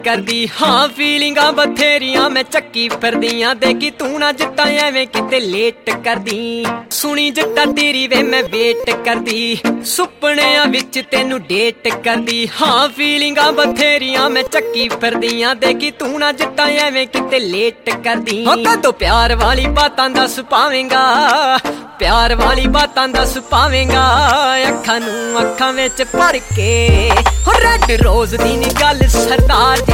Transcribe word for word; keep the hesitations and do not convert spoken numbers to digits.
करदी हाँ फीलिंगां बथेरियां मैं चक्की फिरदियां देखी तू ना जट्टा एवें किते लेट करदी सुनी जट्टा तेरी वे मैं वेट करदी सुपनियां विच तेनू डेट करदी हाँ फीलिंगां बथेरियां मैं चक्की फिरदियां देखी तू ना जट्टा एवें किते लेट करदी हो कदों प्यार वाली बातां दस पावेंगा प्यार वाली बातां दस पावेंगा अखां नू अखां विच भर के हो रेड रोज दी नी गल सरदार